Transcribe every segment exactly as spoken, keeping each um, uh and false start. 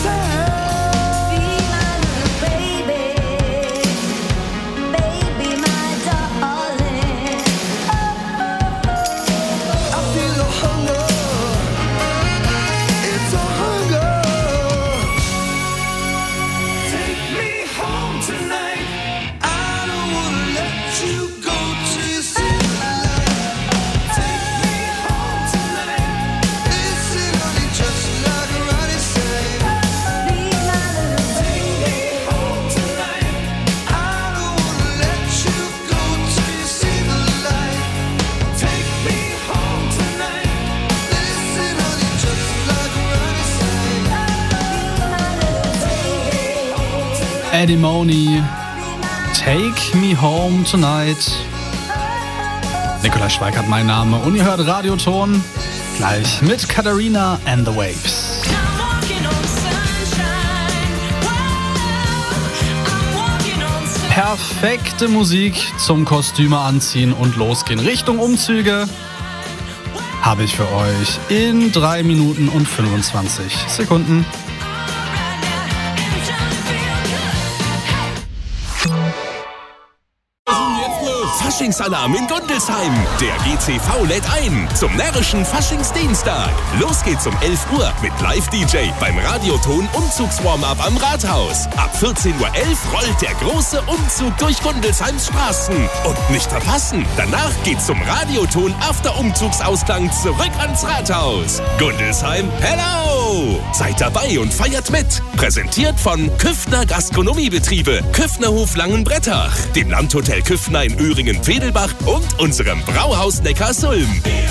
Eddie Money, Take Me Home Tonight. Nikolai Schweikart mein Name und ihr hört Radioton gleich mit Katharina and the Waves. Perfekte Musik zum Kostüme anziehen und losgehen. Richtung Umzüge habe ich für euch in drei Minuten und fünfundzwanzig Sekunden. Faschingsalarm in Gundelsheim. Der G C V lädt ein zum närrischen Faschingsdienstag. Los geht's um elf Uhr mit Live-D J beim Radioton Umzugs-Warm-Up am Rathaus. Ab vierzehn Uhr elf rollt der große Umzug durch Gundelsheims Straßen. Und nicht verpassen, danach geht's zum Radioton After-Umzugsausklang zurück ans Rathaus. Gundelsheim, hello! Seid dabei und feiert mit. Präsentiert von Küffner Gastronomiebetriebe, Küffnerhof Langenbrettach, dem Landhotel Küffner in Öhringen-Fedelbach und unserem Brauhaus Neckarsulm.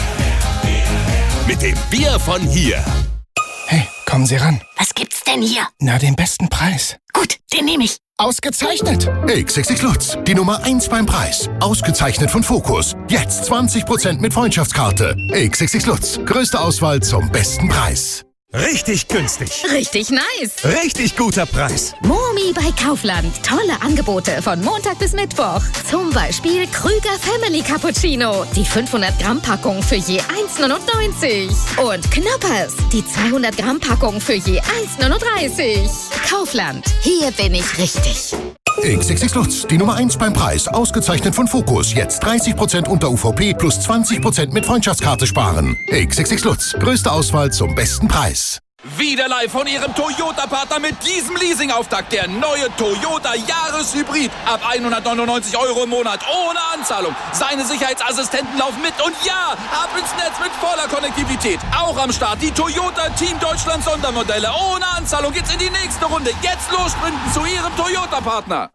Mit dem Bier von hier. Hey, kommen Sie ran. Was gibt's denn hier? Na, den besten Preis. Gut, den nehme ich. Ausgezeichnet! X X X Lutz, die Nummer eins beim Preis. Ausgezeichnet von Focus. Jetzt zwanzig Prozent mit Freundschaftskarte. X X X Lutz, größte Auswahl zum besten Preis. Richtig günstig. Richtig nice. Richtig guter Preis. Momi bei Kaufland. Tolle Angebote von Montag bis Mittwoch. Zum Beispiel Krüger Family Cappuccino. Die fünfhundert Gramm Packung für je eins neunundneunzig. Und Knoppers. Die zweihundert Gramm Packung für je eins neununddreißig. Kaufland. Hier bin ich richtig. X X X Lutz, die Nummer eins beim Preis. Ausgezeichnet von Focus. Jetzt dreißig Prozent unter U V P plus zwanzig Prozent mit Freundschaftskarte sparen. X X X Lutz, größte Auswahl zum besten Preis. Wieder live von Ihrem Toyota-Partner mit diesem Leasing-Auftakt. Der neue Toyota Jahreshybrid. Ab hundertneunundneunzig Euro im Monat. Ohne Anzahlung. Seine Sicherheitsassistenten laufen mit. Und ja, ab ins Netz mit voller Konnektivität. Auch am Start die Toyota Team Deutschland Sondermodelle. Ohne Anzahlung geht's in die nächste Runde. Jetzt los sprinten zu Ihrem Toyota-Partner.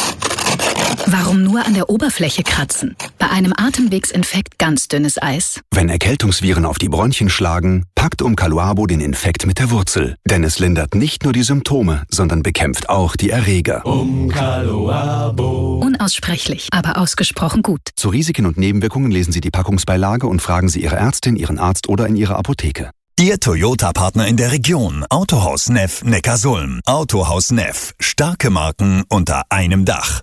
Warum nur an der Oberfläche kratzen? Bei einem Atemwegsinfekt ganz dünnes Eis. Wenn Erkältungsviren auf die Bronchien schlagen, packt Umcaluabo den Infekt mit der Wurzel. Denn es lindert nicht nur die Symptome, sondern bekämpft auch die Erreger. Umcaluabo. Unaussprechlich, aber ausgesprochen gut. Zu Risiken und Nebenwirkungen lesen Sie die Packungsbeilage und fragen Sie Ihre Ärztin, Ihren Arzt oder in Ihrer Apotheke. Ihr Toyota-Partner in der Region. Autohaus Neff Neckarsulm. Autohaus Neff. Starke Marken unter einem Dach.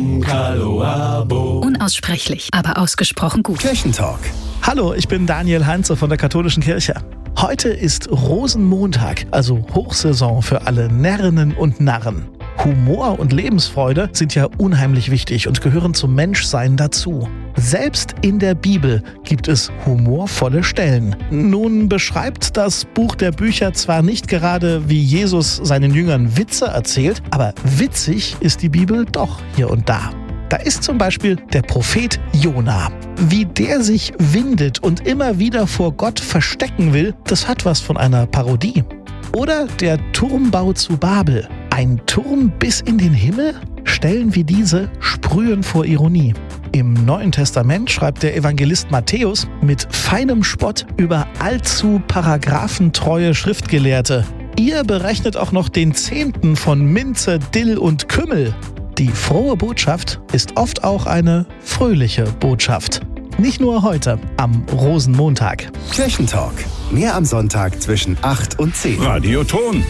Umcaluabo. Unaussprechlich, aber ausgesprochen gut. Kirchentalk. Hallo, ich bin Daniel Heinze von der Katholischen Kirche. Heute ist Rosenmontag, also Hochsaison für alle Närrinnen und Narren. Humor und Lebensfreude sind ja unheimlich wichtig und gehören zum Menschsein dazu. Selbst in der Bibel gibt es humorvolle Stellen. Nun beschreibt das Buch der Bücher zwar nicht gerade, wie Jesus seinen Jüngern Witze erzählt, aber witzig ist die Bibel doch hier und da. Da ist zum Beispiel der Prophet Jona. Wie der sich windet und immer wieder vor Gott verstecken will, das hat was von einer Parodie. Oder der Turmbau zu Babel. Ein Turm bis in den Himmel? Stellen wie diese sprühen vor Ironie. Im Neuen Testament schreibt der Evangelist Matthäus mit feinem Spott über allzu paragraphendreue Schriftgelehrte. Ihr berechnet auch noch den Zehnten von Minze, Dill und Kümmel. Die frohe Botschaft ist oft auch eine fröhliche Botschaft. Nicht nur heute, am Rosenmontag. Kirchentalk. Mehr am Sonntag zwischen acht und zehn. Radioton.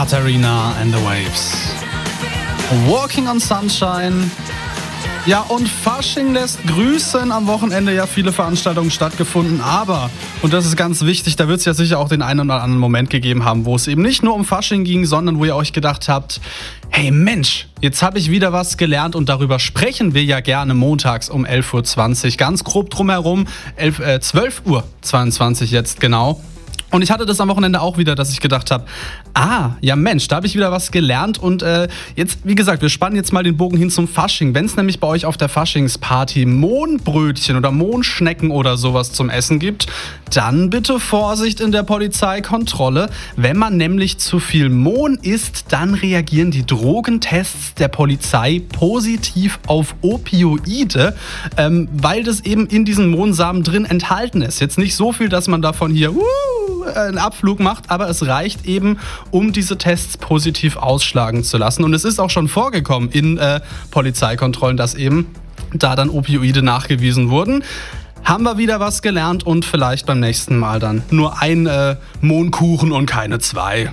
Katharina and the Waves. Walking on Sunshine. Ja, und Fasching lässt grüßen. Am Wochenende ja viele Veranstaltungen stattgefunden, aber, und das ist ganz wichtig, da wird es ja sicher auch den einen oder anderen Moment gegeben haben, wo es eben nicht nur um Fasching ging, sondern wo ihr euch gedacht habt, hey Mensch, jetzt habe ich wieder was gelernt und darüber sprechen wir ja gerne montags um elf Uhr zwanzig, ganz grob drumherum, elf, äh, zwölf Uhr zweiundzwanzig jetzt genau. Und ich hatte das am Wochenende auch wieder, dass ich gedacht habe, ah, ja Mensch, da habe ich wieder was gelernt. Und äh, jetzt, wie gesagt, wir spannen jetzt mal den Bogen hin zum Fasching. Wenn es nämlich bei euch auf der Faschingsparty Mohnbrötchen oder Mohnschnecken oder sowas zum Essen gibt, dann bitte Vorsicht in der Polizeikontrolle. Wenn man nämlich zu viel Mohn isst, dann reagieren die Drogentests der Polizei positiv auf Opioide, ähm, weil das eben in diesen Mohnsamen drin enthalten ist. Jetzt nicht so viel, dass man davon hier... Uh, einen Abflug macht, aber es reicht eben, um diese Tests positiv ausschlagen zu lassen. Und es ist auch schon vorgekommen in äh, Polizeikontrollen, dass eben da dann Opioide nachgewiesen wurden. Haben wir wieder was gelernt und vielleicht beim nächsten Mal dann nur ein äh, Mohnkuchen und keine zwei.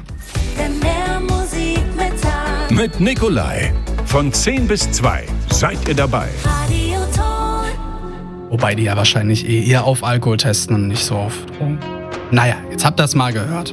Mit Nikolai. Von zehn bis zwei seid ihr dabei. Wobei die ja wahrscheinlich eh eher auf Alkohol testen und nicht so auf Drogen. Naja, jetzt habt ihr es mal gehört.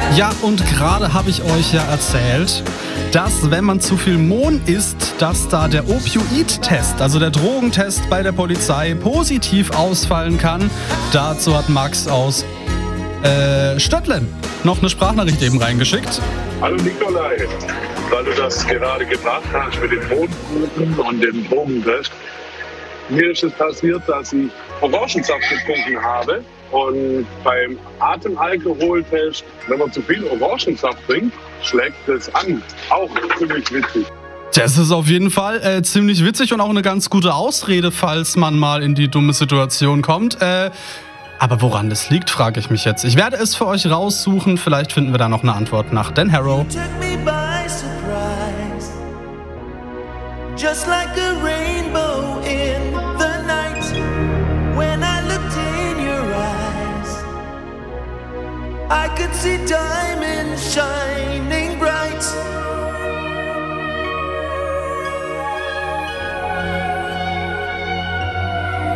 Ja, und gerade habe ich euch ja erzählt, dass wenn man zu viel Mohn isst, dass da der Opioid-Test, also der Drogentest bei der Polizei, positiv ausfallen kann. Dazu hat Max aus äh, Stöttlen noch eine Sprachnachricht eben reingeschickt. Hallo Nikolai, weil du das gerade gebracht hast mit den Mohnkuchen und dem Drogentest. Mir ist es passiert, dass ich Orangensaft getrunken habe und beim Atemalkoholtest, wenn man zu viel Orangensaft trinkt, schlägt es an. Auch ziemlich witzig. Das ist auf jeden Fall äh, ziemlich witzig und auch eine ganz gute Ausrede, falls man mal in die dumme Situation kommt. Äh, aber woran das liegt, frage ich mich jetzt. Ich werde es für euch raussuchen. Vielleicht finden wir da noch eine Antwort nach Dan Harrow. Just like a rainbow in the night when I looked in your eyes, I could see diamonds shine.